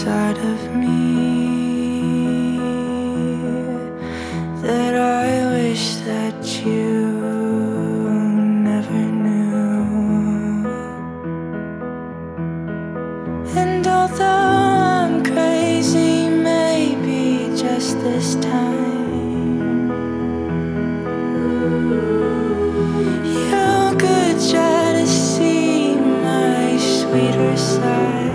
inside of me that I wish that you never knew. And although I'm crazy, maybe just this time you could try to see my sweeter side.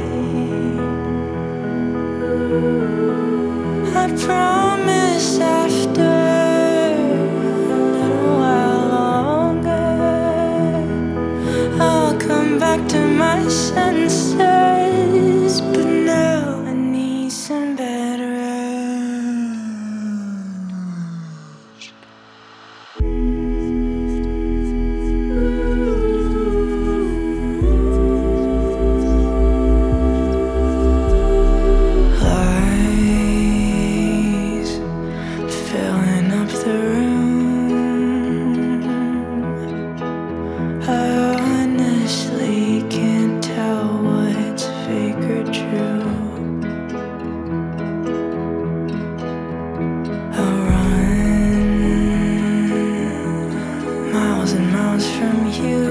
I promise after a little while longer I'll come back to my senses, but now I need some better rest. Lies filling up the room. I honestly can't tell what's fake or true. I'll run miles and miles from you.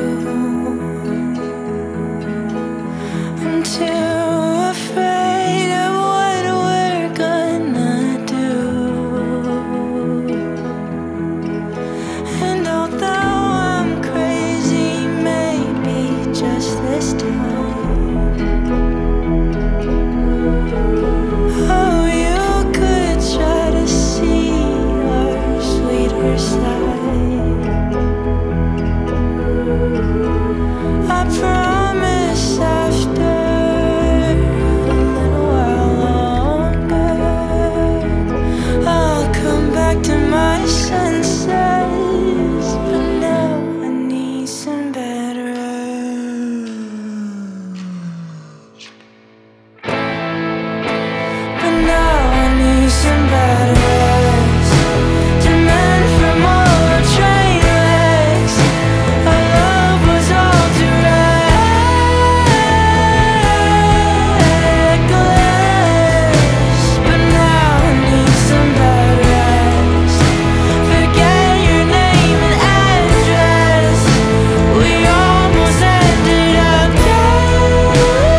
I'm too afraid of what we're gonna do. And although I'm crazy, maybe just this time, oh, you could try to see our sweeter side. I promise after a little while longer I'll come back to my senses, but now I need some better rest. But now I need some better rest. Demand from all the train wrecks. Our love was all too reckless, but now I need some better rest. Forget your name and address. We almost ended up dead.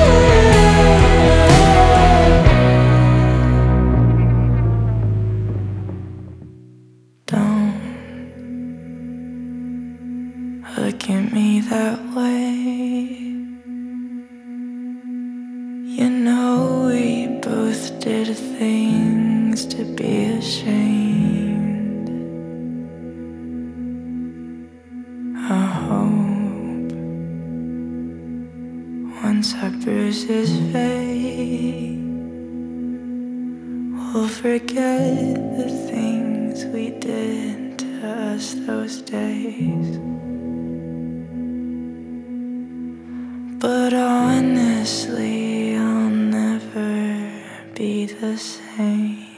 Don't look at me that way. You know we both did things to be ashamed. I hope once our bruises fade, we'll forget the things we did to us those days. But honestly, I'll never be the same.